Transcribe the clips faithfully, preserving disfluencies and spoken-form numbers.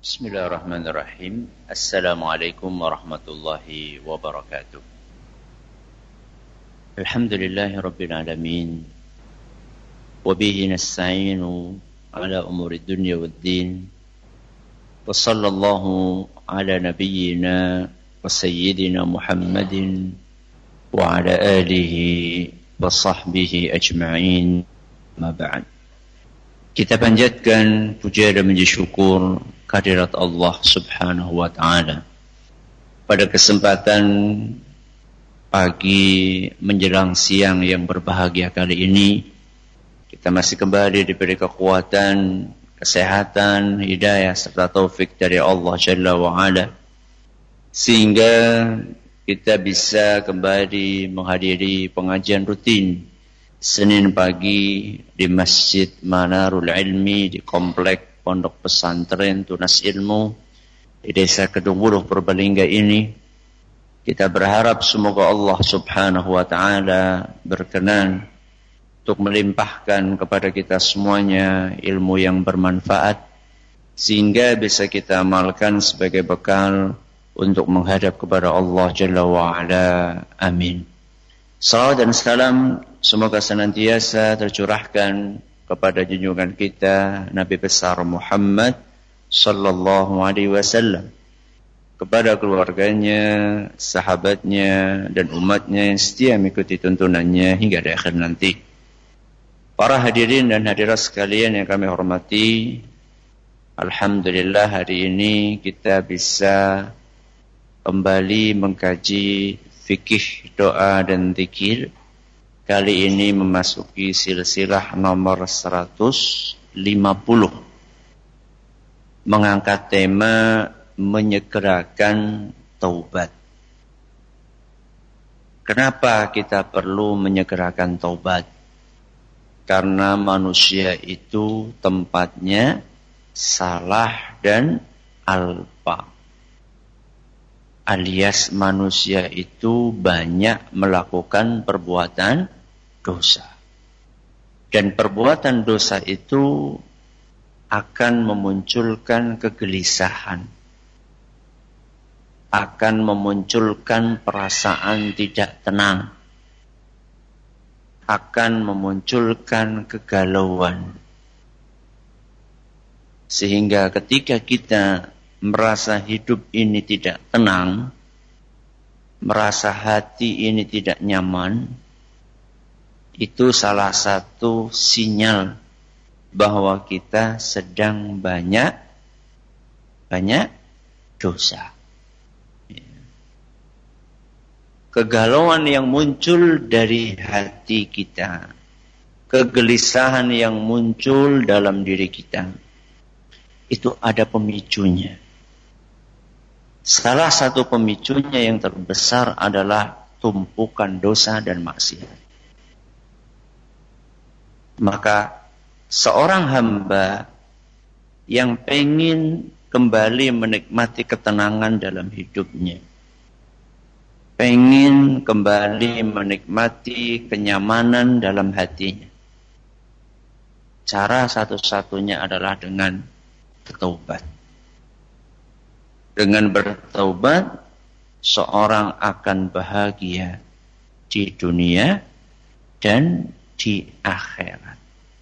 Bismillahirrahmanirrahim. Assalamualaikum warahmatullahi wabarakatuh. Alhamdulillahi rabbil alamin. Wabihi nasta'inu ala umuri dunya waddin. Wa sallallahu ala nabiyyina wa sayyidina Muhammadin wa ala alihi wa sahbihi ajma'in. Ma ba'd. Kita panjatkan puja dan puji syukur kehadirat Allah Subhanahu wa taala. Pada kesempatan pagi menjelang siang yang berbahagia kali ini, kita masih kembali diberi kekuatan, kesehatan, hidayah serta taufik dari Allah Jalla wa Ala, sehingga kita bisa kembali menghadiri pengajian rutin Senin pagi di Masjid Manarul Ilmi di Komplek Pondok Pesantren Tunas Ilmu di Desa Kedung Wuluh Purbalingga ini. Kita berharap semoga Allah Subhanahu wa taala berkenan untuk melimpahkan kepada kita semuanya ilmu yang bermanfaat sehingga bisa kita amalkan sebagai bekal untuk menghadap kepada Allah Jalla wa Ala. Amin. Salawat dan salam semoga senantiasa tercurahkan kepada junjungan kita Nabi besar Muhammad sallallahu alaihi wasallam, kepada keluarganya, sahabatnya dan umatnya yang setia mengikuti tuntunannya hingga di akhir nanti. Para hadirin dan hadirat sekalian yang kami hormati, alhamdulillah hari ini kita bisa kembali mengkaji fikih doa dan zikir. Kali ini memasuki silsilah nomor seratus lima puluh. Mengangkat tema menyegerakan taubat. Kenapa kita perlu menyegerakan taubat? Karena manusia itu tempatnya salah dan alpa. Alias manusia itu banyak melakukan perbuatan dosa. Dan perbuatan dosa itu akan memunculkan kegelisahan. Akan memunculkan perasaan tidak tenang. Akan memunculkan kegalauan. Sehingga ketika kita merasa hidup ini tidak tenang, merasa hati ini tidak nyaman, itu salah satu sinyal bahwa kita sedang banyak banyak dosa. Kegalauan yang muncul dari hati kita, kegelisahan yang muncul dalam diri kita, itu ada pemicunya. Salah satu pemicunya yang terbesar adalah tumpukan dosa dan maksiat. Maka seorang hamba yang pengen kembali menikmati ketenangan dalam hidupnya, pengen kembali menikmati kenyamanan dalam hatinya, cara satu-satunya adalah dengan bertaubat. Dengan bertaubat, seorang akan bahagia di dunia dan di akhirat.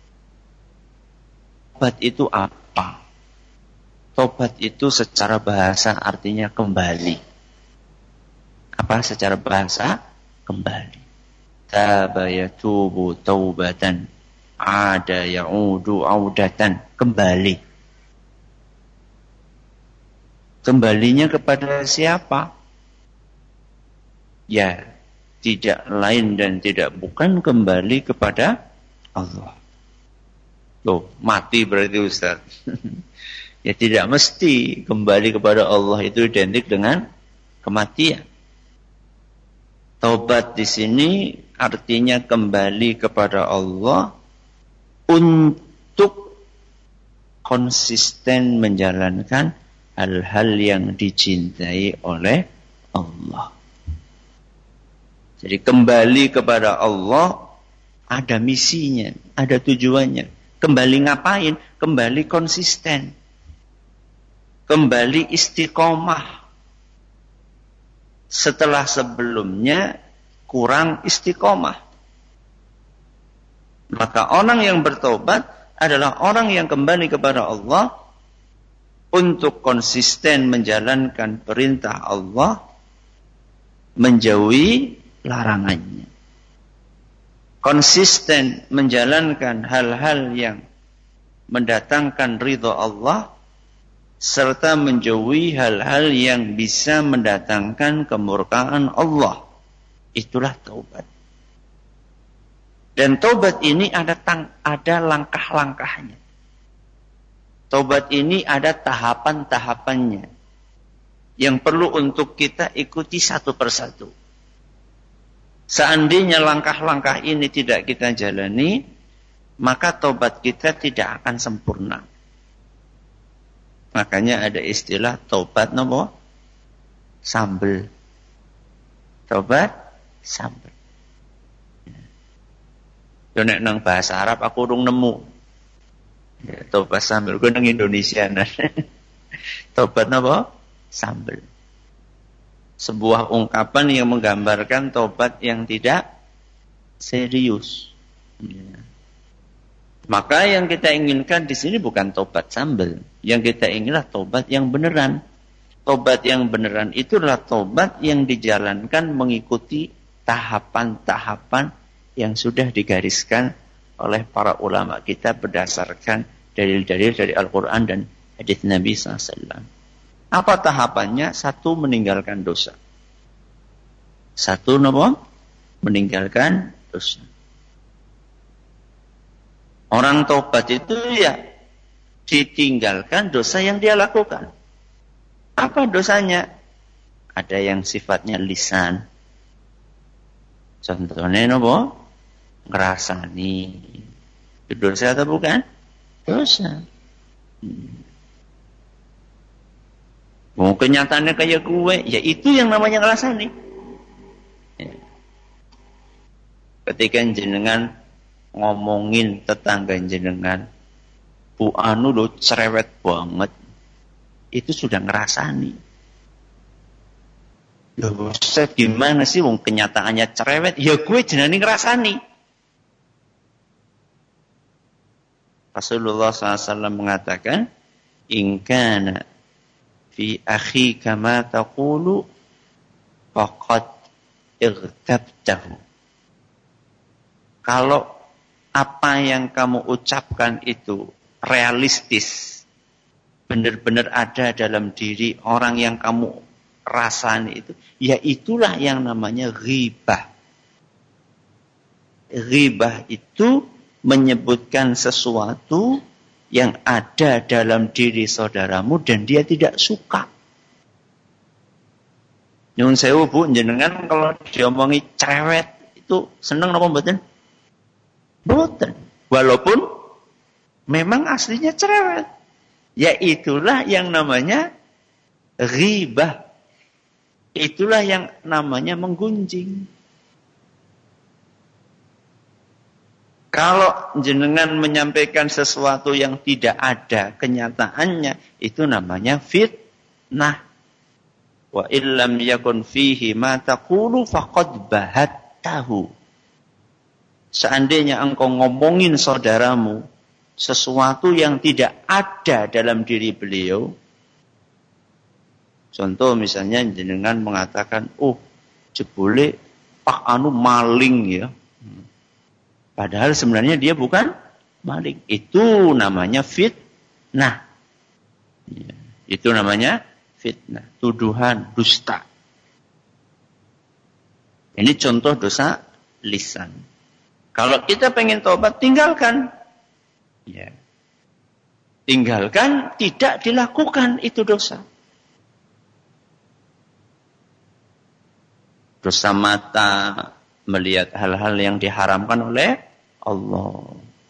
Taubat itu apa? Taubat itu secara bahasa artinya kembali. Apa secara bahasa? Kembali. Taba yatubu taubatan, ada ya'udu audatan. Kembali. Kembalinya kepada siapa? Ya, tidak lain dan tidak bukan kembali kepada Allah. Loh, mati berarti Ustaz. Ya tidak mesti kembali kepada Allah itu identik dengan kematian. Taubat di sini artinya kembali kepada Allah untuk konsisten menjalankan hal-hal yang dicintai oleh Allah. Jadi kembali kepada Allah ada misinya, ada tujuannya. Kembali ngapain? Kembali konsisten. kembali istiqomah setelah sebelumnya kurang istiqomah. Maka orang yang bertobat adalah orang yang kembali kepada Allah untuk konsisten menjalankan perintah Allah, menjauhi larangannya. Konsisten menjalankan hal-hal yang mendatangkan ridha Allah, serta menjauhi hal-hal yang bisa mendatangkan kemurkaan Allah. Itulah taubat. Dan taubat ini ada tang, ada langkah-langkahnya. Taubat ini ada tahapan-tahapannya yang perlu untuk kita ikuti satu persatu. Seandainya langkah-langkah ini tidak kita jalani, maka taubat kita tidak akan sempurna. Makanya ada istilah taubat nopo? Sambel. Taubat sambel. Yo nek nang bahasa Arab aku urung nemu. Ya, taubat sambel ku nang Indonesia. Taubat nopo? Sambel. Sebuah ungkapan yang menggambarkan taubat yang tidak serius. Ya. Maka yang kita inginkan di sini bukan taubat sambel. Yang kita inginlah taubat yang beneran. Taubat yang beneran itulah taubat yang dijalankan mengikuti tahapan-tahapan yang sudah digariskan oleh para ulama kita berdasarkan dalil-dalil dari Al-Quran dan hadis Nabi sallallahu alaihi wasallam. Apa tahapannya? Satu, meninggalkan dosa. Satu, apa? Meninggalkan dosa. Orang taubat itu ya ditinggalkan dosa yang dia lakukan. Apa dosanya? Ada yang sifatnya lisan. Contohnya apa? Ngerasani. Itu dosa atau bukan? Dosa. Hmm. Mau kenyataannya kayak gue, ya itu yang namanya ngerasani. Ya. Ketika jenengan ngomongin tetangga jenengan, Bu Anu lo cerewet banget, itu sudah ngerasani. Ya Ustaz, gimana sih wong kenyataannya cerewet? Ya gue jenenge ngerasani. Rasulullah sallallahu alaihi wasallam mengatakan, in kana fi akhika ma taqulu faqad irtabtahu. Kalau apa yang kamu ucapkan itu realistis, benar-benar ada dalam diri orang yang kamu rasani itu, ya itulah yang namanya ghibah. Ghibah itu menyebutkan sesuatu yang ada dalam diri saudaramu dan dia tidak suka. Nyun sewu Bu, jenengan kalau diomongi cerewet itu seneng apa mboten? Mboten. Walaupun memang aslinya cerewet. Ya itulah yang namanya ghibah. Itulah yang namanya menggunjing. Kalau jenengan menyampaikan sesuatu yang tidak ada kenyataannya, itu namanya fitnah. Wa illam yakun fihi ma taqulu faqad bahattahu. Seandainya engkau ngomongin saudaramu sesuatu yang tidak ada dalam diri beliau, contoh misalnya jenengan mengatakan, oh jebule Pak Anu maling ya. Padahal sebenarnya dia bukan maling. Itu namanya fitnah. Ya, itu namanya fitnah. Tuduhan, dusta. Ini contoh dosa lisan. Kalau kita pengen tobat, tinggalkan. Ya. Tinggalkan, tidak dilakukan itu dosa. Dosa mata, melihat hal-hal yang diharamkan oleh Allah.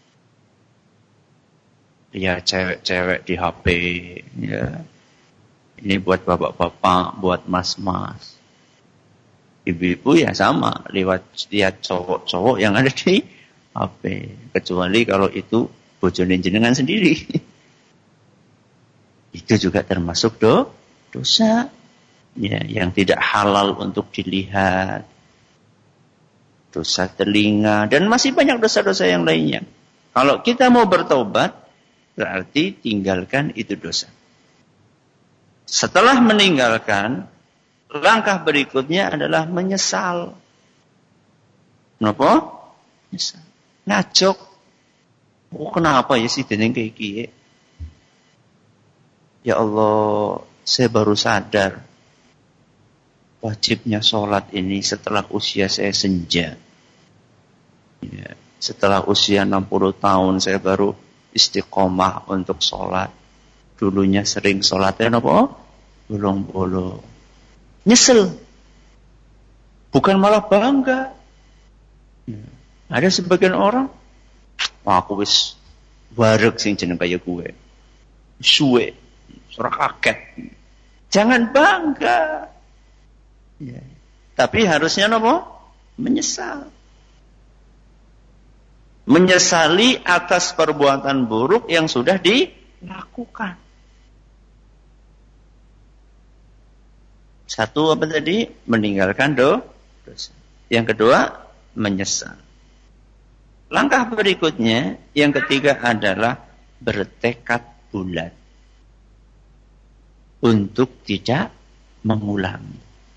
Ya cewek-cewek di H P. Ya. Ini buat bapak-bapak, buat mas-mas. Ibu-ibu ya sama, lewat lihat cowok-cowok yang ada di H P. Kecuali kalau itu bojone jenengan sendiri. Itu itu juga termasuk do, dosa ya, yang tidak halal untuk dilihat, dosa telinga, dan masih banyak dosa-dosa yang lainnya. Kalau kita mau bertobat, berarti tinggalkan itu dosa. Setelah meninggalkan, langkah berikutnya adalah menyesal. Kenapa? Menyesal. Ngajok. Oh, kenapa ya sih deneng kayak gini? Ya Allah, saya baru sadar wajibnya sholat ini setelah usia saya senja. Ya, setelah usia enam puluh tahun saya baru istiqomah untuk sholat. Dulunya sering sholatnya apa? Bolong-bolong. Nyesel. Bukan malah bangga. Ya. Ada sebagian orang, oh, aku wis wareg sing jeneng kaya gue. Suwe, ora kaget. Jangan bangga. Ya. Tapi harusnya apa? Menyesal. Menyesali atas perbuatan buruk yang sudah dilakukan. Satu apa tadi? Meninggalkan dosa. Yang kedua, menyesal. Langkah berikutnya, yang ketiga adalah bertekad bulat untuk tidak mengulangi.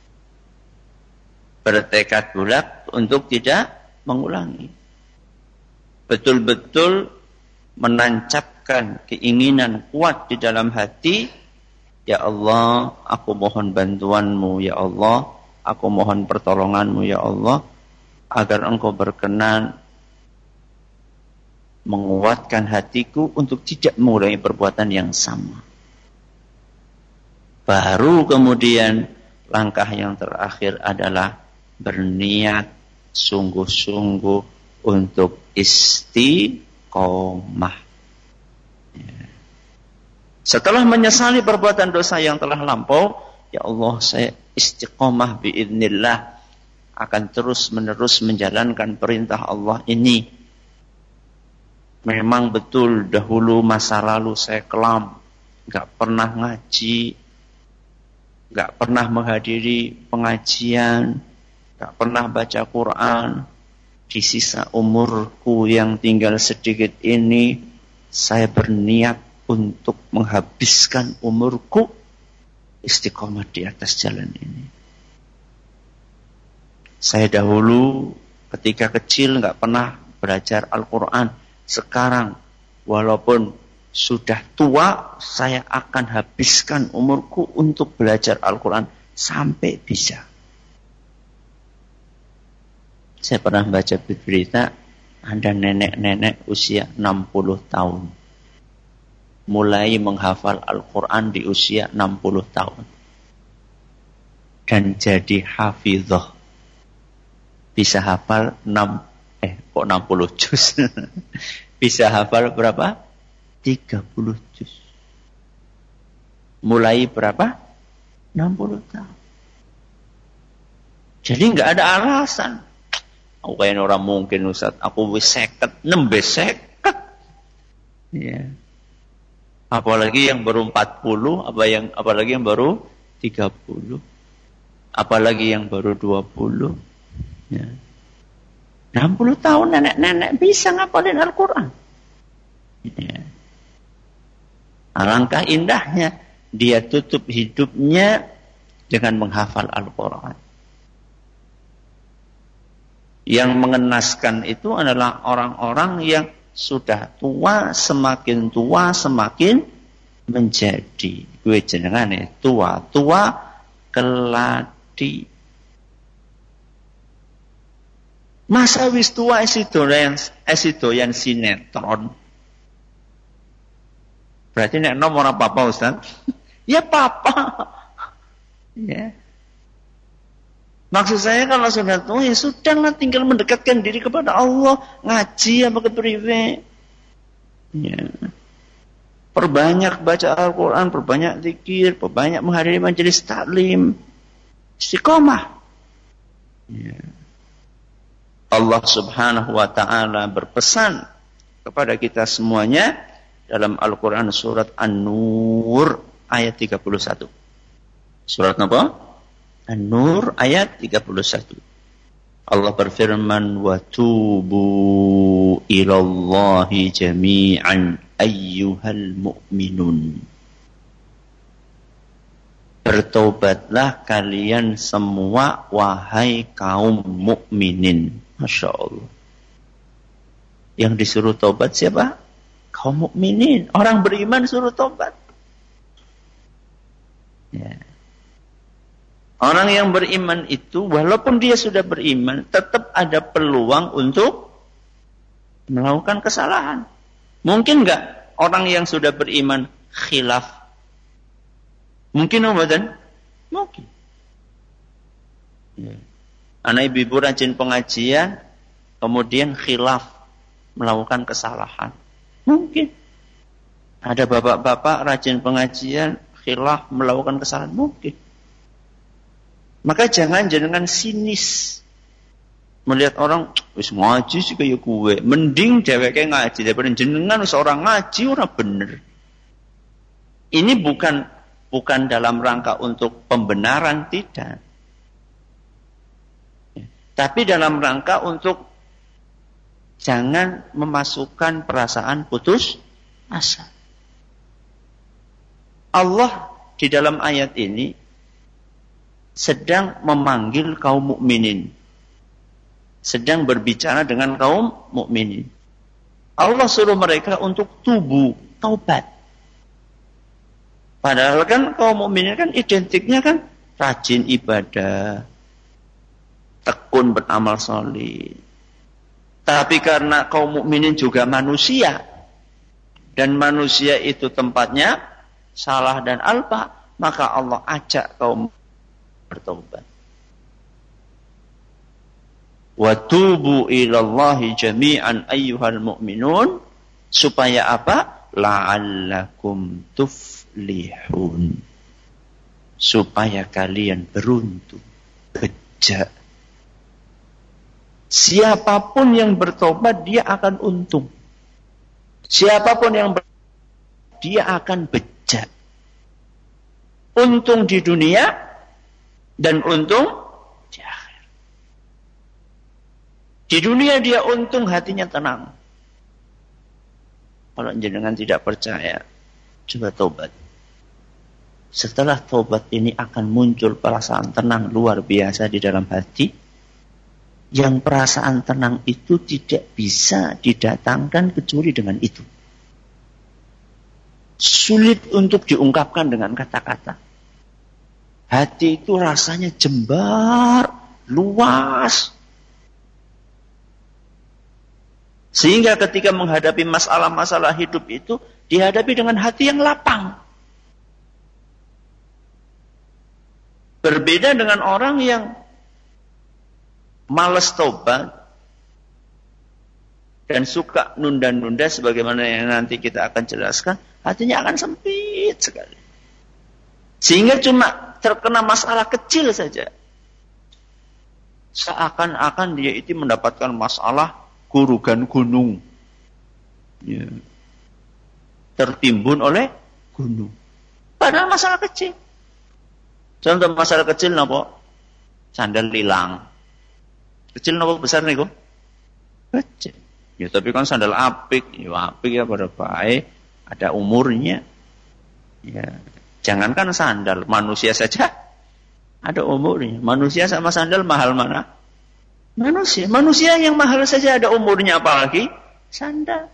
Bertekad bulat untuk tidak mengulangi. Betul-betul menancapkan keinginan kuat di dalam hati, ya Allah, aku mohon bantuanmu, ya Allah, aku mohon pertolonganmu, ya Allah, agar engkau berkenan menguatkan hatiku untuk tidak mengulangi perbuatan yang sama. Baru kemudian langkah yang terakhir adalah berniat sungguh-sungguh untuk istiqomah. Ya. Setelah menyesali perbuatan dosa yang telah lampau, ya Allah, saya istiqomah biidznillah, akan terus menerus menjalankan perintah Allah ini. Memang betul dahulu masa lalu saya kelam, gak pernah ngaji, gak pernah menghadiri pengajian, gak pernah baca Quran. Di sisa umurku yang tinggal sedikit ini, saya berniat untuk menghabiskan umurku istiqomah di atas jalan ini. Saya dahulu ketika kecil gak pernah belajar Al-Quran. Sekarang walaupun sudah tua, saya akan habiskan umurku untuk belajar Al-Quran sampai bisa. Saya pernah baca berita, ada nenek-nenek usia enam puluh tahun. Mulai menghafal Al-Quran di usia enam puluh tahun. Dan jadi hafidhah. Bisa hafal enam, eh kok enam puluh juz. Bisa hafal berapa? tiga puluh juz. Mulai berapa? enam puluh tahun. Jadi enggak ada alasan. Aku kayak orang mungkin Ustaz, aku wis seket, nembe seket. Ya. Apalagi yang baru empat puluh, apa yang apalagi yang baru tiga puluh. Apalagi yang baru dua puluh. Ya. enam puluh tahun nenek-nenek bisa ngapalin Al-Quran. Ya. Alangkah indahnya dia tutup hidupnya dengan menghafal Al-Quran. Yang mengenaskan itu adalah orang-orang yang sudah tua, semakin tua semakin menjadi. Gue jenengane tua-tua keladi. Masa wis tua esidoyan esidoyan sinetron. Berarti nek nom ora apa-apa Ustaz? Ya papa. Ya. Maksud saya kalau sudah tua ya sudahlah, tinggal mendekatkan diri kepada Allah, ngaji apa kepriwe. Ya. Perbanyak baca Al-Quran, perbanyak zikir, perbanyak menghadiri majelis taklim. Istiqomah. Ya. Allah Subhanahu wa taala berpesan kepada kita semuanya dalam Al-Quran surat An-Nur ayat tiga puluh satu. Surat apa? An-Nur ayat tiga puluh satu. Allah berfirman, wa tubu ilallahi jami'an ayyuhal mu'minun. Bertobatlah kalian semua wahai kaum mukminin. Masya Allah. Yang disuruh tobat siapa? Kaum mukminin. Orang beriman suruh tobat. Ya. Orang yang beriman itu, walaupun dia sudah beriman, tetap ada peluang untuk melakukan kesalahan. Mungkin enggak orang yang sudah beriman khilaf? Mungkin apa? Mungkin. Ya. Anak ibu-ibu rajin pengajian, kemudian khilaf, melakukan kesalahan. Mungkin. Ada bapak-bapak rajin pengajian, khilaf, melakukan kesalahan. Mungkin. Maka jangan jangan sinis melihat orang wis ngaji sih kayak gue, mending dheweke ngaji daripada jenengan seorang ngaji ora bener. Ini bukan bukan dalam rangka untuk pembenaran, tidak. Tapi dalam rangka untuk jangan memasukkan perasaan putus asa. Allah di dalam ayat ini sedang memanggil kaum mukminin, sedang berbicara dengan kaum mukminin. Allah suruh mereka untuk tubu, taubat. Padahal kan kaum mukminin kan identiknya kan rajin ibadah, tekun beramal saleh. Tapi karena kaum mukminin juga manusia, dan manusia itu tempatnya salah dan alpa, maka Allah ajak kaum bertobat. Wa tubu ilallahi jami'an ayyuhal mu'minun, supaya apa? La'allakum tuflihun, supaya kalian beruntung, bejak. Siapapun yang bertobat dia akan untung. Siapapun yang bertobat dia akan bejak. Untung di dunia dan untung di akhir. Di dunia dia untung, hatinya tenang. Kalau jenengan tidak percaya, coba tobat. Setelah tobat ini akan muncul perasaan tenang luar biasa di dalam hati. Yang perasaan tenang itu tidak bisa didatangkan kecuali dengan itu. Sulit untuk diungkapkan dengan kata-kata. Hati itu rasanya jembar, luas. Sehingga ketika menghadapi masalah-masalah hidup itu, dihadapi dengan hati yang lapang. Berbeda dengan orang yang malas tobat dan suka nunda-nunda, sebagaimana yang nanti kita akan jelaskan, hatinya akan sempit sekali. Sehingga cuma terkena masalah kecil saja, seakan-akan dia itu mendapatkan masalah gurugan gunung, ya. Tertimbun oleh gunung. Padahal masalah kecil. Contoh masalah kecil napa? Sandal hilang. Kecil napa besar niku? Kecil. Ya tapi kan sandal apik, ya apik ya pada baik, ada umurnya. Ya. Jangankan sandal, manusia saja ada umurnya. Manusia sama sandal mahal mana? Manusia. Manusia yang mahal saja ada umurnya, apalagi sandal.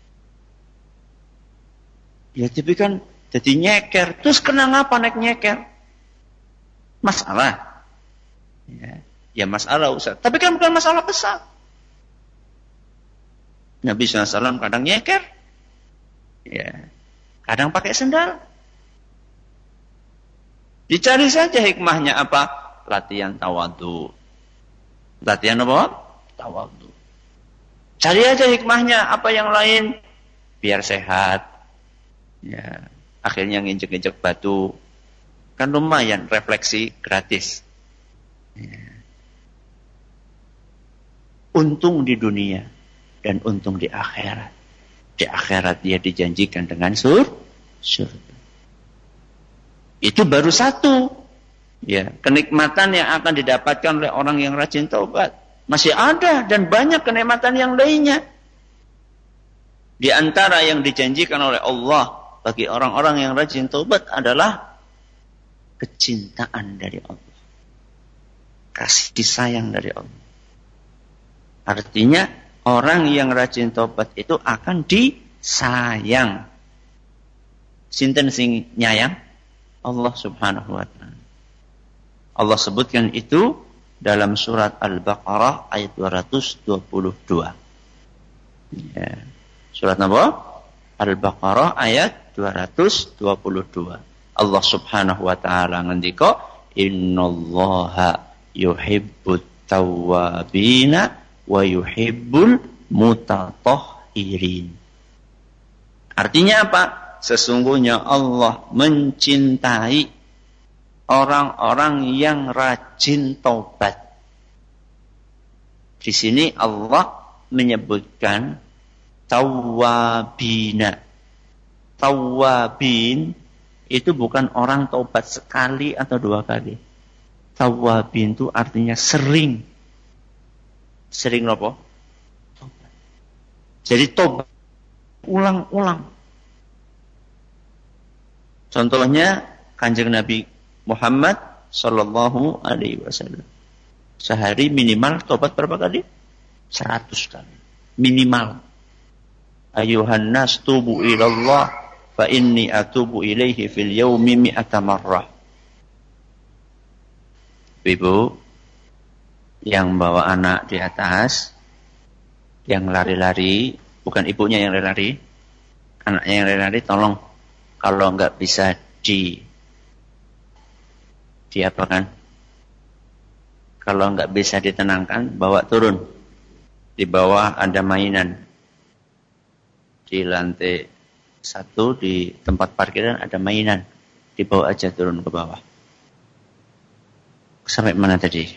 Ya tapi kan jadi nyeker. Terus kena ngapa naik nyeker? Masalah. Ya, ya masalah Ustaz. Tapi kan bukan masalah besar. Nabi shallallahu alaihi wasallam kadang nyeker. Ya. Kadang pakai sandal. Dicari saja hikmahnya apa? Latihan tawadhu. Latihan apa? Tawadhu. Cari aja hikmahnya, apa yang lain? Biar sehat. Ya, akhirnya nginjek-injek batu. Kan lumayan, refleksi gratis. Ya. Untung di dunia dan untung di akhirat. Di akhirat dia dijanjikan dengan sur surga. Itu baru satu. Ya, kenikmatan yang akan didapatkan oleh orang yang rajin taubat. Masih ada dan banyak kenikmatan yang lainnya. Di antara yang dijanjikan oleh Allah bagi orang-orang yang rajin taubat adalah kecintaan dari Allah. Kasih sayang dari Allah. Artinya orang yang rajin taubat itu akan disayang. Sinten sing nyayang? Allah Subhanahu wa taala. Allah sebutkan itu dalam surat Al-Baqarah ayat dua ratus dua puluh dua. Ya. Surat apa? Al-Baqarah ayat dua ratus dua puluh dua. Allah Subhanahu wa taala ngendika, "Innallaha yuhibbut tawwabina wa yuhibbul mutatahhirin." Artinya apa? Sesungguhnya Allah mencintai orang-orang yang rajin taubat. Di sini Allah menyebutkan tawwabina. Tawwabin itu bukan orang taubat sekali atau dua kali. Tawwabin itu artinya sering. Sering apa? Taubat. Jadi taubat ulang-ulang. Contohnya Kanjeng Nabi Muhammad sallallahu alaihi wasallam. Sehari minimal tobat berapa kali? seratus kali. Minimal. Ayuhan nas tubu ilallah fa inni atubu ilaihi fil yaumi mi'ata marrah. Ibu yang bawa anak di atas, yang lari-lari, bukan ibunya yang lari-lari, anaknya yang lari-lari, tolong kalau enggak bisa di di apa kan? Kalau enggak bisa ditenangkan, bawa turun. Di bawah ada mainan. Di lantai satu di tempat parkiran ada mainan. Dibawa aja turun ke bawah. Sampai mana tadi?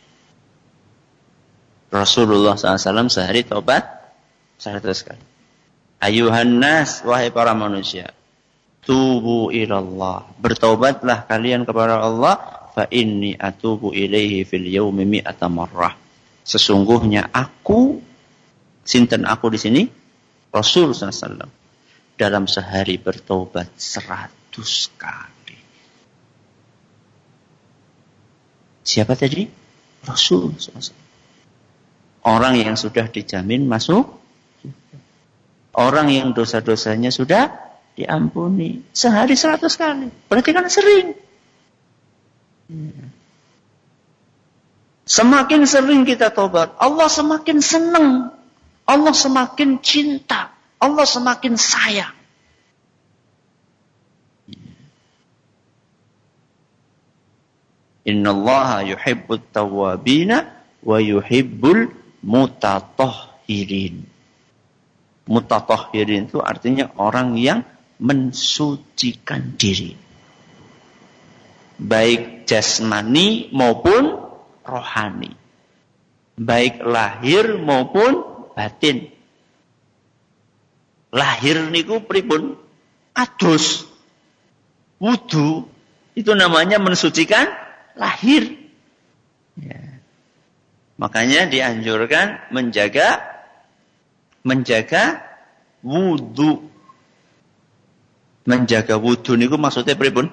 Rasulullah shallallahu alaihi wasallam sehari taubat seratus kali. Ayuhan nas, wahai para manusia, tubu ilallah, bertaubatlah kalian kepada Allah, fa inni atubu ilaihi fil yaumi mi'ata marrah. Sesungguhnya aku, sinten aku di sini? Rasul sallallahu alaihi wasallam dalam sehari bertaubat seratus kali. Siapa tadi? Rasul sallallahu alaihi wasallam. Orang yang sudah dijamin masuk, orang yang dosa-dosanya sudah diampuni. Sehari seratus kali. Berarti kan sering. Semakin sering kita tobat, Allah semakin senang. Allah semakin cinta. Allah semakin sayang. Innallaha yuhibbut tawwabina wa yuhibbul mutatahhirin. Mutatahhirin itu artinya orang yang mensucikan diri. Baik jasmani maupun rohani. Baik lahir maupun batin. Lahir niku pripun? Adus. Wudu itu namanya mensucikan lahir. Ya. Makanya dianjurkan menjaga menjaga wudu. Menjaga wudu niku maksudnya pripun?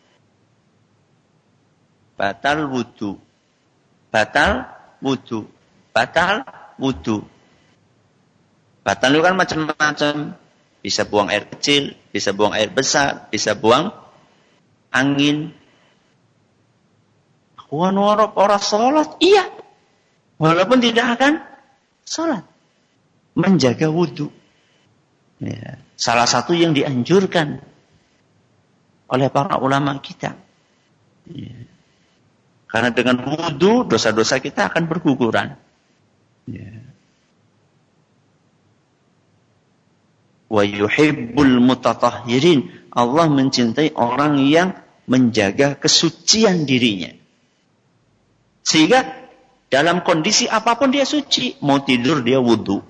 Batal wudu. Batal wudu. Batal wudu. Batal itu kan macam-macam. Bisa buang air kecil, bisa buang air besar, bisa buang angin. Aku orang orang sholat, iya. Walaupun tidak akan sholat. Menjaga wudu. Ya. Salah satu yang dianjurkan oleh para ulama kita. Ya. Karena dengan wudu, dosa-dosa kita akan berguguran. Ya. Wa yuhibbul mutatahhirin. Allah mencintai orang yang menjaga kesucian dirinya. Sehingga dalam kondisi apapun dia suci. Mau tidur dia wudu.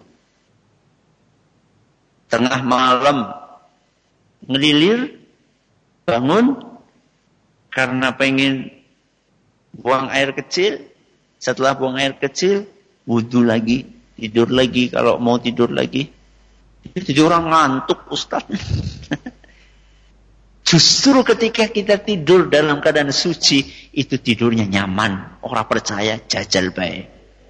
Tengah malam ngelilir, bangun, karena pengen buang air kecil, setelah buang air kecil, wudu lagi, tidur lagi kalau mau tidur lagi. Jadi orang ngantuk Ustaz. Justru ketika kita tidur dalam keadaan suci, itu tidurnya nyaman. Orang percaya jajal baik.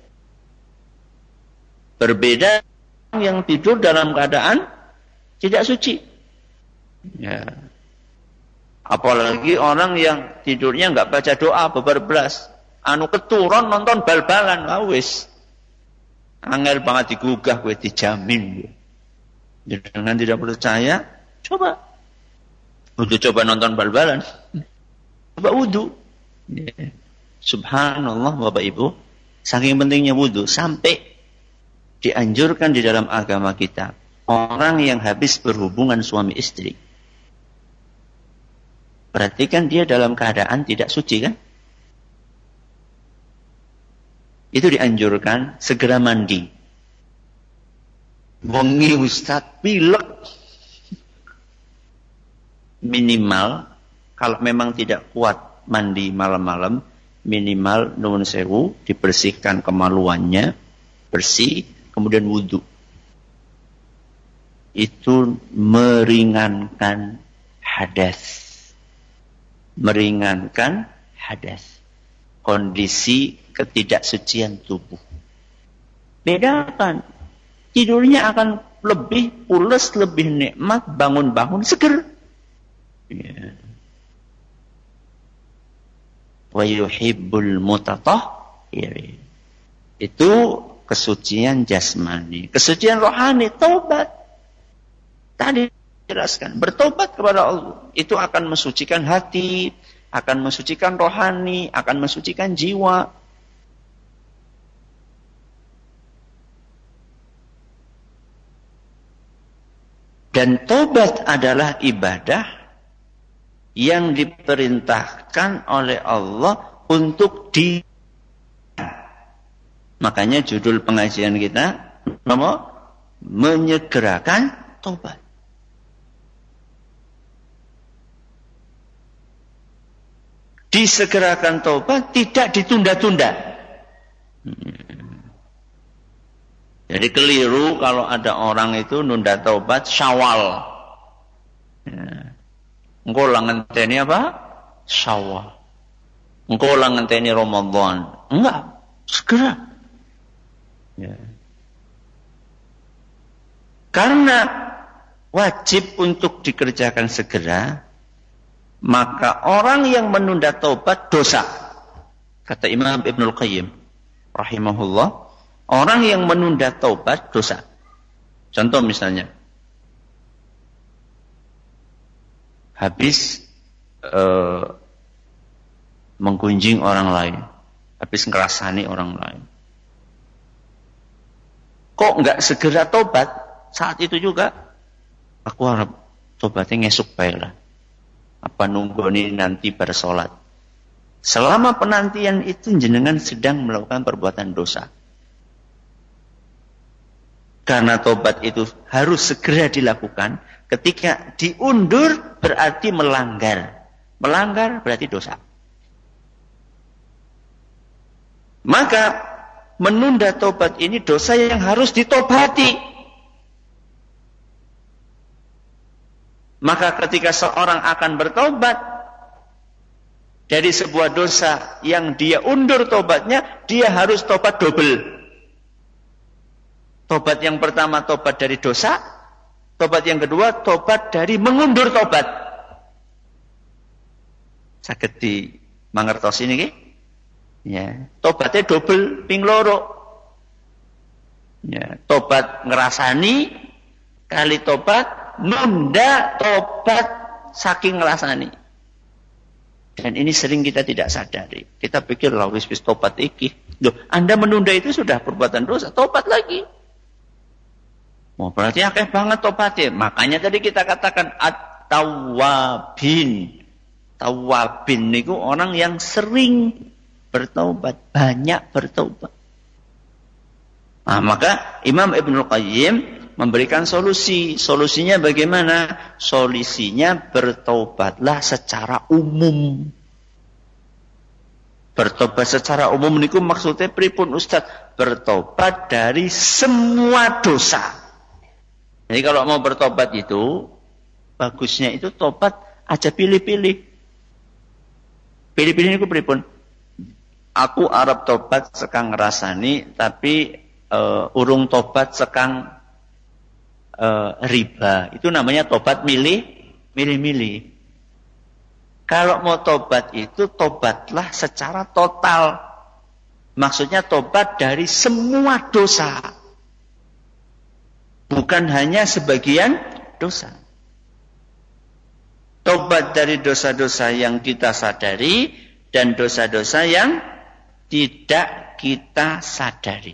Berbeda yang tidur dalam keadaan tidak suci. Ya. Apalagi orang yang tidurnya nggak baca doa beberbelas, anu keturun nonton bal-balan, awis, angel banget digugah, gue dijamin. Jangan tidak percaya, coba, udah coba nonton bal-balan, coba wudu. Ya. Subhanallah Bapak Ibu, saking pentingnya wudu sampai dianjurkan di dalam agama kita orang yang habis berhubungan suami istri. Berarti kan dia dalam keadaan tidak suci kan? Itu dianjurkan segera mandi. Wengi Ustaz pilek. Minimal kalau memang tidak kuat mandi malam-malam, minimal nuwun sewu dibersihkan kemaluannya, bersih, kemudian wudu. Itu meringankan hadas. Meringankan hadas, kondisi ketidaksucian tubuh. Bedakan, tidurnya akan lebih pules, lebih nikmat, bangun-bangun seger. Ya. Wa yuhibbul mutatahhirin. Itu kesucian jasmani. Kesucian rohani, taubat. Tadi jelaskan, bertobat kepada Allah itu akan mensucikan hati, akan mensucikan rohani, akan mensucikan jiwa. Dan tobat adalah ibadah yang diperintahkan oleh Allah untuk di. Makanya judul pengajian kita nama menyegerakan tobat. Disegerakan tobat, tidak ditunda-tunda. Jadi keliru kalau ada orang itu nunda tobat Syawal. Ya. Engkau lah ngenteni apa? Syawal. Engkau lah ngenteni Ramadan. Enggak, segera. Ya. Karena wajib untuk dikerjakan segera, maka orang yang menunda taubat dosa. Kata Imam Ibnul Qayyim rahimahullah, orang yang menunda taubat dosa. Contoh misalnya, habis uh, menggunjing orang lain, habis ngerasani orang lain. Kok nggak segera taubat saat itu juga? Aku harap taubatnya ngesuk baiklah. Apa nunggu ini nanti bersolat. Selama penantian itu jenengan sedang melakukan perbuatan dosa. Karena tobat itu harus segera dilakukan. Ketika diundur berarti melanggar. Melanggar berarti dosa. Maka menunda tobat ini dosa yang harus ditobati. Maka ketika seorang akan bertobat dari sebuah dosa yang dia undur tobatnya, dia harus tobat double. Tobat yang pertama tobat dari dosa, tobat yang kedua tobat dari mengundur tobat. Saged di mangertos ini nggih? Ya, tobatnya double ping loro. Ya, tobat ngerasani kali tobat nunda tobat saking ngerasani. Dan ini sering kita tidak sadari. Kita pikir lah wis wis tobat iki. Loh, Anda menunda itu sudah perbuatan dosa, tobat lagi. Oh, berarti akeh banget tobatnya. Makanya tadi kita katakan at-tawwabin. Tawwabin niku orang yang sering bertaubat, banyak bertaubat. Nah, maka Imam Ibnul Qayyim memberikan solusi. Solusinya bagaimana? Solusinya bertaubatlah secara umum. Bertobat secara umum niku maksudnya pripun Ustaz? Bertobat dari semua dosa. Jadi kalau mau bertobat itu bagusnya itu tobat aja pilih-pilih. Pilih-pilih niku pripun? Aku arep tobat sekang ngrasani tapi uh, urung tobat sekang uh, riba. Itu namanya tobat milih milih-milih. Kalau mau tobat itu, tobatlah secara total. Maksudnya tobat dari semua dosa. Bukan hanya sebagian dosa. Tobat dari dosa-dosa yang kita sadari dan dosa-dosa yang tidak kita sadari.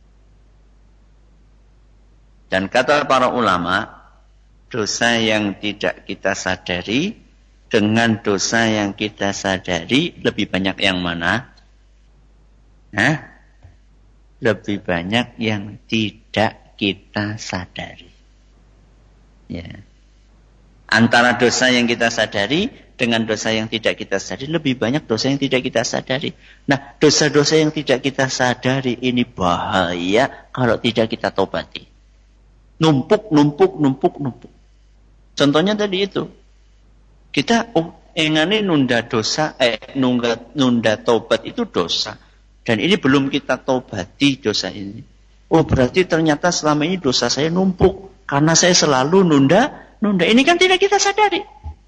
Dan kata para ulama, dosa yang tidak kita sadari dengan dosa yang kita sadari lebih banyak yang mana? Hah? Lebih banyak yang tidak kita sadari. Ya. Antara dosa yang kita sadari dengan dosa yang tidak kita sadari lebih banyak dosa yang tidak kita sadari. Nah, dosa-dosa yang tidak kita sadari ini bahaya kalau tidak kita tobati. Numpuk, numpuk, numpuk, numpuk. Contohnya tadi itu. Kita oh, engane nunda dosa, eh nunda, nunda tobat itu dosa. Dan ini belum kita tobati dosa ini. Oh berarti ternyata selama ini dosa saya numpuk. Karena saya selalu nunda, nunda. Ini kan tidak kita sadari.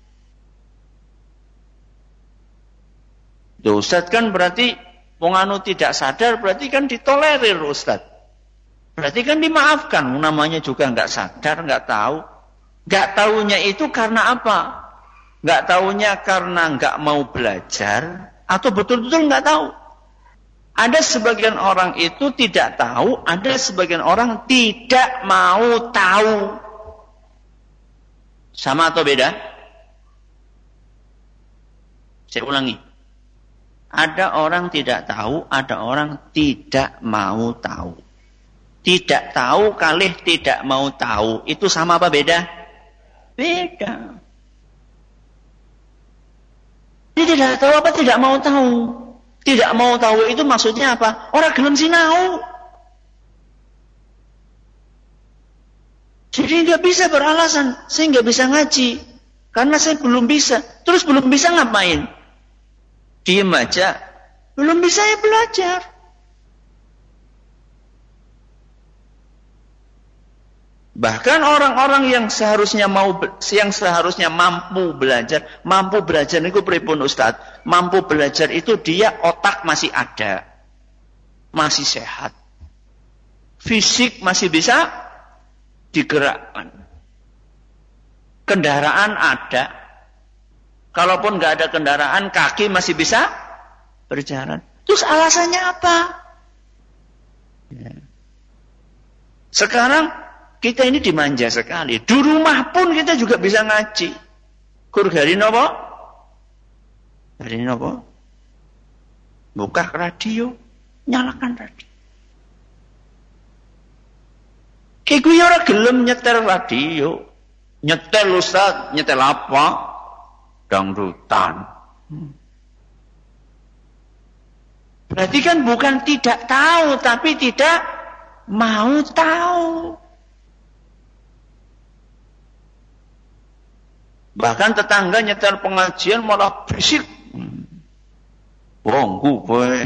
Duh, Ustaz kan berarti wong anu tidak sadar, berarti kan ditolerir Ustaz. Berarti kan dimaafkan. Namanya juga nggak sadar, nggak tahu. Nggak tahunya itu karena apa? Nggak tahunya karena nggak mau belajar atau betul-betul nggak tahu. Ada sebagian orang itu tidak tahu, ada sebagian orang tidak mau tahu. Sama atau beda? Saya ulangi. Ada orang tidak tahu, ada orang tidak mau tahu. Tidak tahu kalih tidak mau tahu. Itu sama apa beda? Beda. Dia tidak tahu apa tidak mau tahu. Tidak mau tahu itu maksudnya apa? Orang gelem sinau. Jadi nggak bisa beralasan, saya nggak bisa ngaji karena saya belum bisa. Terus belum bisa ngapain? Diem aja. Belum bisa ya belajar. Bahkan orang-orang yang seharusnya mau yang seharusnya mampu belajar, mampu belajar itu pripun Ustaz? Mampu belajar itu dia otak masih ada. Masih sehat. Fisik masih bisa digerakkan. Kendaraan ada. Kalaupun nggak ada kendaraan, kaki masih bisa berjalan. Terus alasannya apa? Ya. Sekarang kita ini dimanja sekali. Di rumah pun kita juga bisa ngaji. Kur hari nopo? Hari nopo? Buka radio, nyalakan radio. Kayak gue orang gelem nyetel radio. Nyetel Ustaz, nyetel apa? Dangdutan. Hmm. Berarti kan bukan tidak tahu, tapi tidak mau tahu. Bahkan tetangga nyetel pengajian malah berisik. Bonggu boy,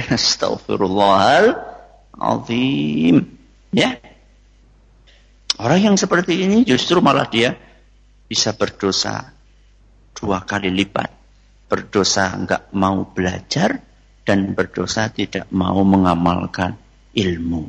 astagfirullahaladzim. Ya. Orang yang seperti ini justru malah dia bisa berdosa dua kali lipat. Berdosa enggak mau belajar dan berdosa tidak mau mengamalkan ilmu.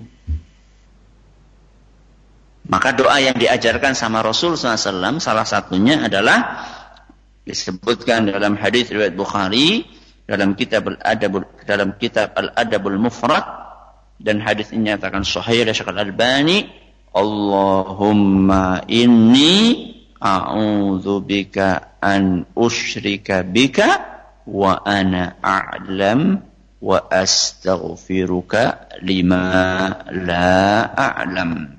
Maka doa yang diajarkan sama Rasul sallallahu alaihi wasallam salah satunya adalah disebutkan dalam hadis riwayat Bukhari dalam kitab Al-Adab dalam kitab Al-Adabul Mufrad dan hadis ini nyatakan sahih oleh Syekh Al-Albani, Allahumma inni a'udzubika an usyrika bika wa ana a'lam wa astaghfiruka lima la a'lam.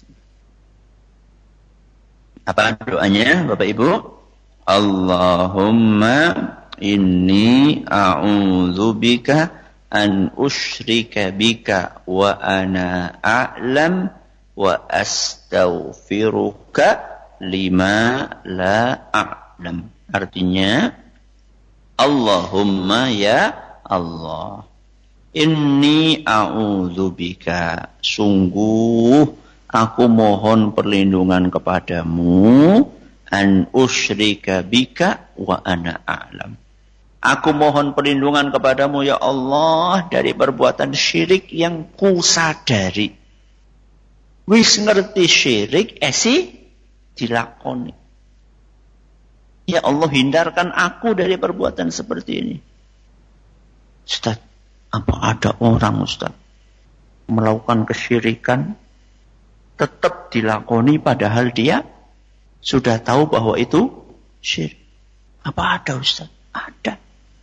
Apa doanya Bapak Ibu? Allahumma inni a'udzubika an usyrika bika wa ana a'lam wa astaghfiruka lima la a'lam. Artinya, Allahumma ya Allah, inni a'udzubika, sungguh aku mohon perlindungan kepadamu, an usyrika bika wa ana a'lam. Aku mohon perlindungan kepadamu ya Allah dari perbuatan syirik yang ku sadari. Wis ngerti syirik, esi dilakoni. Ya Allah, hindarkan aku dari perbuatan seperti ini. Ustaz, apa ada orang Ustaz melakukan kesyirikan tetap dilakoni padahal dia sudah tahu bahwa itu syirik? Apa ada Ustaz? Ada.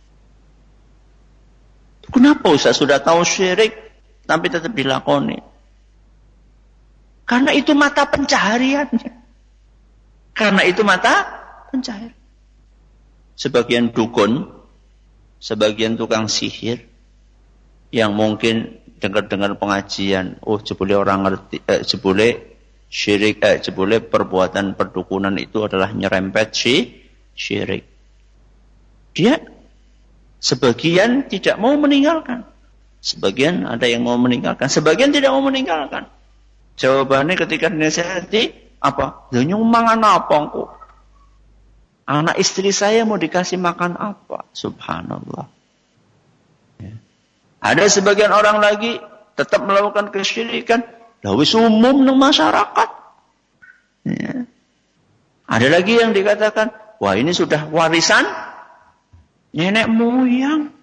Kenapa Ustaz sudah tahu syirik tapi tetap dilakoni? Karena itu mata pencahariannya. Karena itu mata pencaharian. Sebagian dukun, sebagian tukang sihir yang mungkin dengar-dengar pengajian, oh jebule orang ngerti, eh, jebule syirik, eh, jebule perbuatan perdukunan itu adalah nyerempet si syirik. Dia sebagian tidak mau meninggalkan. Sebagian ada yang mau meninggalkan. Sebagian tidak mau meninggalkan. Jawabannya ketika dinasihati, apa? Nyumangan apa engkau? Anak istri saya mau dikasih makan apa? Subhanallah. Ya. Ada sebagian orang lagi tetap melakukan kesyirikan. Lawis umum ng masyarakat. Ya. Ada lagi yang dikatakan, wah ini sudah warisan nenek moyang.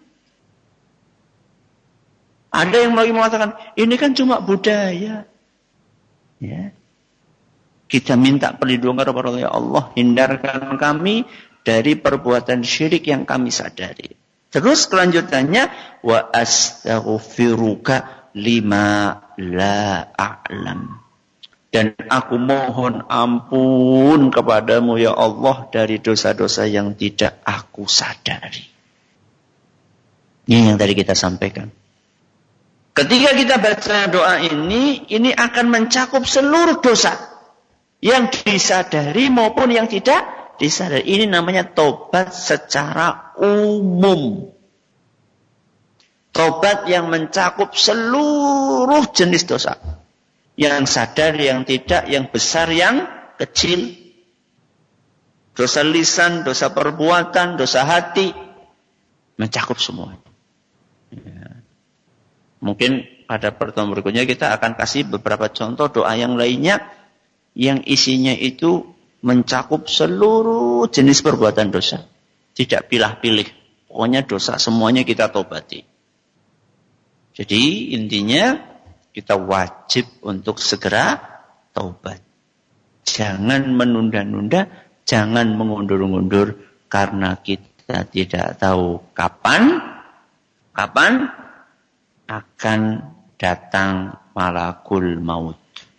Ada yang lagi mengatakan, ini kan cuma budaya. Ya. Kita minta perlindungan kepada Allah. Ya Allah, hindarkan kami dari perbuatan syirik yang kami sadari. Terus kelanjutannya, wa astaghfiruka lima la a'lam. Dan aku mohon ampun kepadamu ya Allah dari dosa-dosa yang tidak aku sadari. Ini yang tadi kita sampaikan. Ketika kita baca doa ini, ini akan mencakup seluruh dosa yang disadari maupun yang tidak disadari. Ini namanya tobat secara umum. Tobat yang mencakup seluruh jenis dosa. Yang sadar, yang tidak, yang besar, yang kecil. Dosa lisan, dosa perbuatan, dosa hati. Mencakup semua. Ya. Mungkin pada pertemuan berikutnya kita akan kasih beberapa contoh doa yang lainnya. Yang isinya itu mencakup seluruh jenis perbuatan dosa. Tidak pilih-pilih. Pokoknya dosa semuanya kita tobati. Jadi intinya kita wajib untuk segera taubat. Jangan menunda-nunda, jangan mengundur-undur karena kita tidak tahu kapan kapan akan datang malakul maut.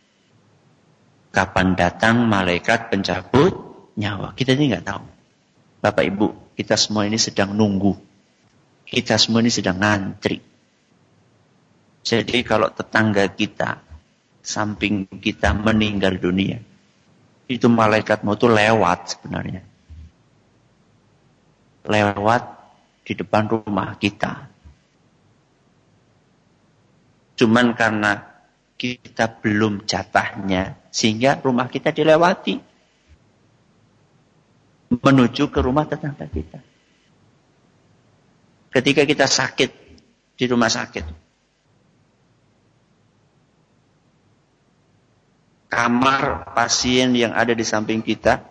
Kapan datang malaikat pencabut nyawa. Kita ini nggak tahu. Bapak Ibu, kita semua ini sedang nunggu. Kita semua ini sedang ngantri. Jadi kalau tetangga kita, samping kita meninggal dunia, itu malaikat maut itu lewat sebenarnya. Lewat di depan rumah kita. Cuman karena kita belum jatahnya, sehingga rumah kita dilewati. Menuju ke rumah tetangga kita. Ketika kita sakit di rumah sakit, kamar pasien yang ada di samping kita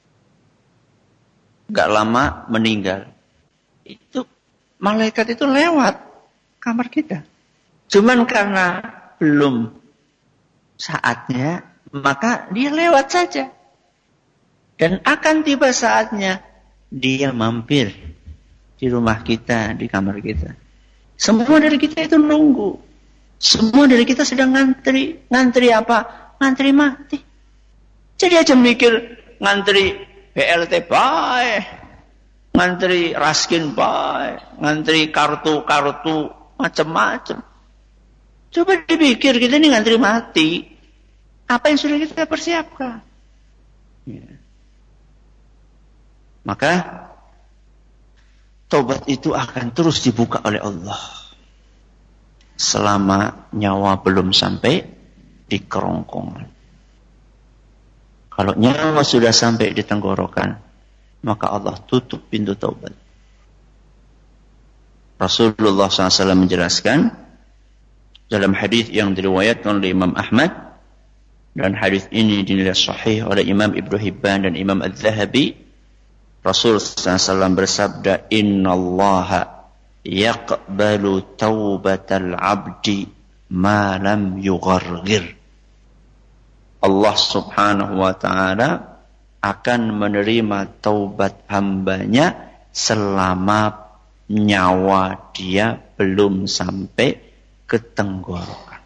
gak lama meninggal. Itu malaikat itu lewat kamar kita. Cuman karena belum saatnya, maka dia lewat saja. Dan akan tiba saatnya dia mampir di rumah kita, di kamar kita. Semua dari kita itu nunggu. Semua dari kita sedang ngantri. Ngantri apa? Ngantri mati. Jadi aja mikir ngantri B L T baik, ngantri Raskin baik, ngantri kartu-kartu macam-macam. Coba dipikir, kita ini ngantri mati. Apa yang sudah kita persiapkan? Ya. Maka taubat itu akan terus dibuka oleh Allah selama nyawa belum sampai di kerongkongan. Kalau nyawa sudah sampai di tenggorokan, maka Allah tutup pintu taubat. Rasulullah shallallahu alaihi wasallam menjelaskan dalam hadis yang diriwayatkan oleh Imam Ahmad, dan hadis ini dinilai sahih oleh Imam Ibnu Hibban dan Imam Adz-Dzahabi. Rasul shallallahu alaihi wasallam bersabda, "Innallaha yaqbalu taubatal 'abdi ma lam yughargir." Allah Subhanahu wa taala akan menerima taubat hambanya selama nyawa dia belum sampai ke tenggorokan.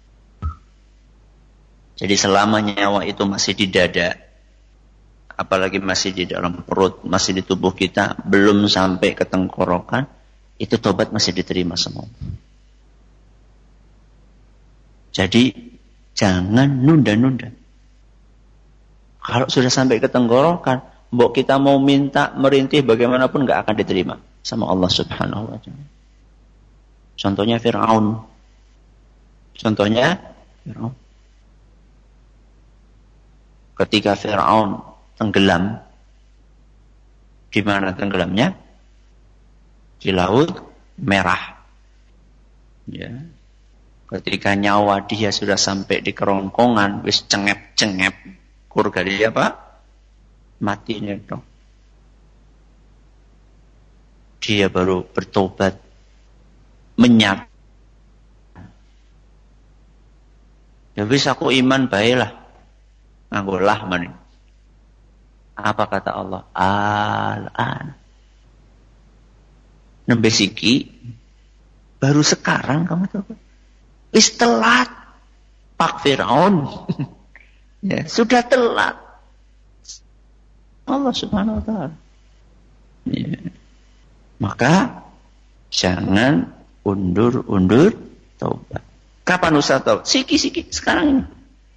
Jadi selama nyawa itu masih di dada, apalagi masih di dalam perut, masih di tubuh kita, belum sampai ke tenggorokan, itu tobat masih diterima semua. Jadi jangan nunda-nunda. Kalau sudah sampai ke tenggorokan, mbok kita mau minta, merintih bagaimanapun gak akan diterima sama Allah Subhanahu wa taala. Contohnya Fir'aun. Contohnya Fir'aun. Ketika Fir'aun tenggelam, di mana tenggelamnya? Di Laut Merah. Ya. Ketika nyawa dia sudah sampai di kerongkongan, wis cengep-cengep, kur kali apa? Matinya dong. Dia baru bertobat, menyat. Ya wis aku iman baiklah. Nganggolah man. Apa kata Allah? Al-an. Nembe siki baru sekarang kamu tobat. Wis telat, Pak Fir'aun. Ya, sudah telat. Allah Subhanahu wa taala. Ya. Maka jangan undur-undur taubat. Kapan Ustaz taubat? Siki-siki sekarang ini.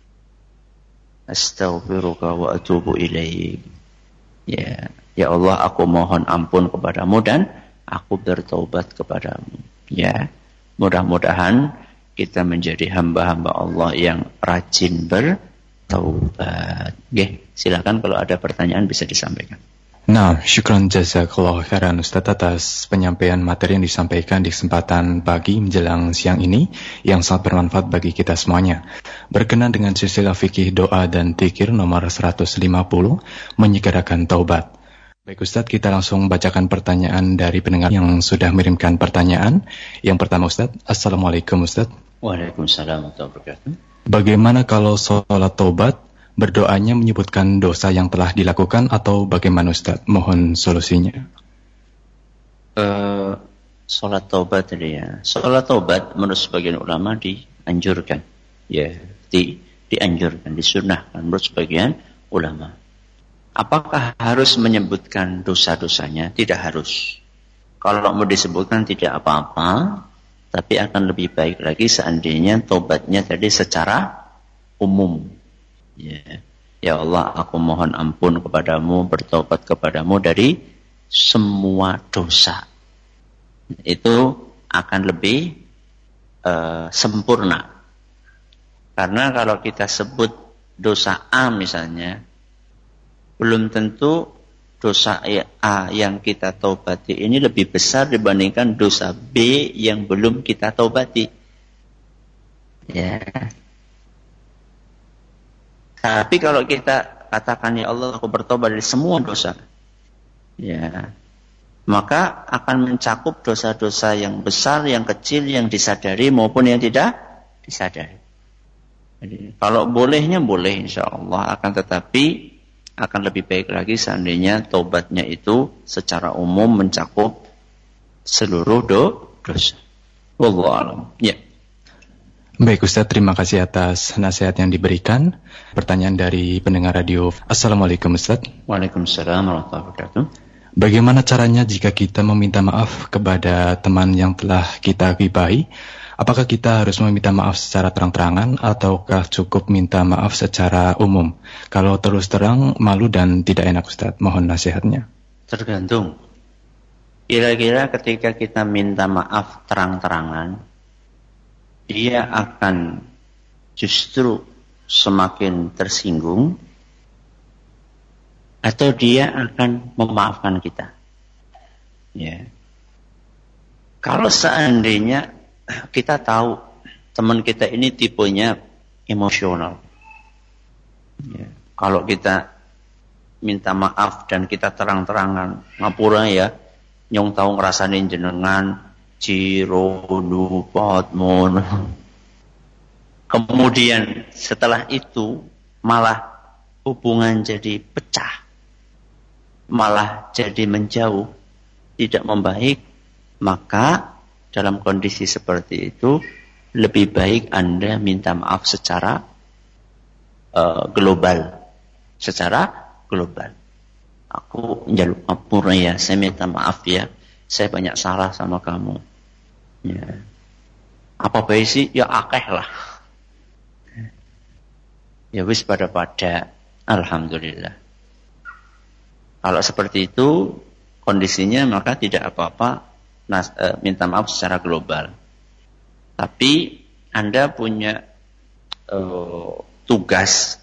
Astaghfiruka wa atubu ilaik. Ya, ya Allah, aku mohon ampun kepadamu dan aku bertaubat kepadamu. Ya, mudah-mudahan kita menjadi hamba-hamba Allah yang rajin bertaubat. Oke, silakan kalau ada pertanyaan bisa disampaikan. Nah, syukran jazakallahu khairan Ustaz atas penyampaian materi yang disampaikan di kesempatan pagi menjelang siang ini yang sangat bermanfaat bagi kita semuanya. Berkenan dengan silsilah fikih doa dan dzikir nomor seratus lima puluh, menyegerakan taubat. Baik Ustaz, kita langsung bacakan pertanyaan dari pendengar yang sudah mengirimkan pertanyaan. Yang pertama Ustaz, Assalamualaikum Ustaz. Waalaikumsalam warahmatullahi wabarakatuh. Bagaimana kalau sholat taubat berdoanya menyebutkan dosa yang telah dilakukan atau bagaimana Ustaz? Mohon solusinya. Uh, sholat taubat tadi ya. Sholat taubat menurut sebagian ulama dianjurkan. Ya, di, dianjurkan, disunnahkan menurut sebagian ulama. Apakah harus menyebutkan dosa-dosanya? Tidak harus. Kalau mau disebutkan tidak apa-apa, tapi akan lebih baik lagi seandainya taubatnya tadi secara umum. Ya, ya Allah, aku mohon ampun kepadamu, bertobat kepadamu dari semua dosa. Itu akan lebih uh, sempurna. Karena kalau kita sebut dosa A misalnya, belum tentu dosa A yang kita taubati ini lebih besar dibandingkan dosa B yang belum kita taubati. Ya. Tapi kalau kita katakan, ya Allah, aku bertobat dari semua dosa, ya, maka akan mencakup dosa-dosa yang besar, yang kecil, yang disadari maupun yang tidak disadari. Jadi, kalau bolehnya boleh, insya Allah, akan tetapi akan lebih baik lagi seandainya taubatnya itu secara umum mencakup seluruh do, dosa. Wallahu a'lam. Ya. Baik Ustaz, terima kasih atas nasihat yang diberikan. Pertanyaan dari pendengar radio. Assalamualaikum Ustaz. Waalaikumsalam warahmatullahi wabarakatuh. Bagaimana caranya jika kita meminta maaf kepada teman yang telah kita gibahi? Apakah kita harus meminta maaf secara terang-terangan ataukah cukup minta maaf secara umum? Kalau terus terang, malu dan tidak enak, Ustaz. Mohon nasihatnya. Tergantung. Kira-kira ketika kita minta maaf terang-terangan, dia akan justru semakin tersinggung atau dia akan memaafkan kita. Ya. Kalau seandainya kita tahu teman kita ini tipenya emosional, ya. Kalau kita minta maaf dan kita terang-terangan, ngapura ya, nyong tahu ngerasain jenengan ciro dupat mon. Kemudian setelah itu malah hubungan jadi pecah, malah jadi menjauh, tidak membaik, maka dalam kondisi seperti itu lebih baik Anda minta maaf secara uh, global, secara global. Aku njaluk ngapura ya, saya minta maaf ya, saya banyak salah sama kamu. Ya. Apa baik sih? Ya akeh lah. Ya wis pada-pada, alhamdulillah. Kalau seperti itu kondisinya, maka tidak apa-apa nas, e, minta maaf secara global. Tapi Anda punya e, tugas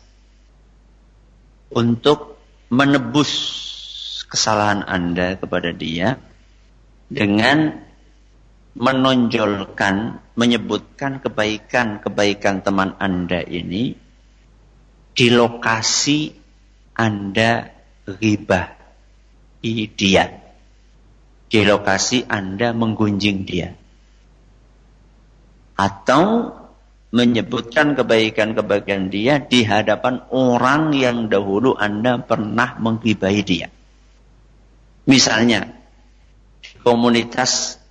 untuk menebus kesalahan Anda kepada dia dengan menonjolkan, menyebutkan kebaikan-kebaikan teman Anda ini di lokasi Anda ghibahi dia, di lokasi Anda menggunjing dia, atau menyebutkan kebaikan-kebaikan dia di hadapan orang yang dahulu Anda pernah menggibahi dia. Misalnya komunitas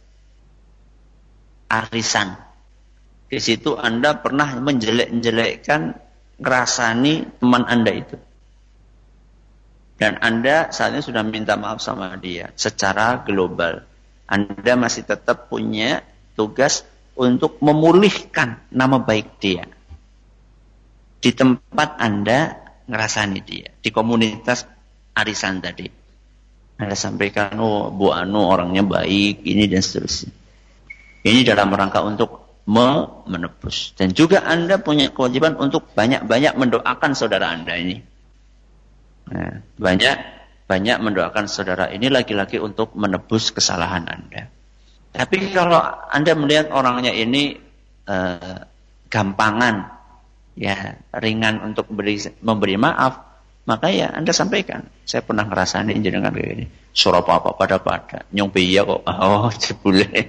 arisan, di situ Anda pernah menjelek-jelekkan, ngerasani teman Anda itu. Dan Anda saat ini sudah minta maaf sama dia secara global. Anda masih tetap punya tugas untuk memulihkan nama baik dia di tempat Anda ngerasani dia, di komunitas arisan tadi. Anda sampaikan, oh Bu Anu orangnya baik, ini dan seterusnya. Ini dalam rangka untuk menebus. Dan juga Anda punya kewajiban untuk banyak-banyak mendoakan saudara Anda ini. Nah, banyak banyak mendoakan saudara ini lagi-lagi untuk menebus kesalahan Anda. Tapi kalau Anda melihat orangnya ini eh, gampangan, ya ringan untuk beri, memberi maaf, maka ya Anda sampaikan. Saya pernah ngerasain jenengan kayak gini. Surah apa pada pada nyong biya kok. Oh, jebule.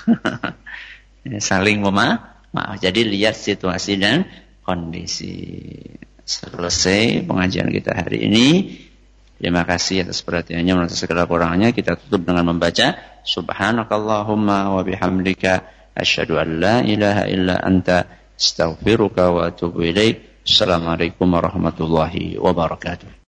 Saling memaaf. Maaf. Jadi lihat situasi dan kondisi. Selesai pengajian kita hari ini. Terima kasih atas perhatiannya, atas segala kurangannya. Kita tutup dengan membaca Subhanakallahumma wa bihamdika asyhadu an la ilaha illa anta astaghfiruka wa atubu ilaik. Assalamualaikum warahmatullahi wabarakatuh.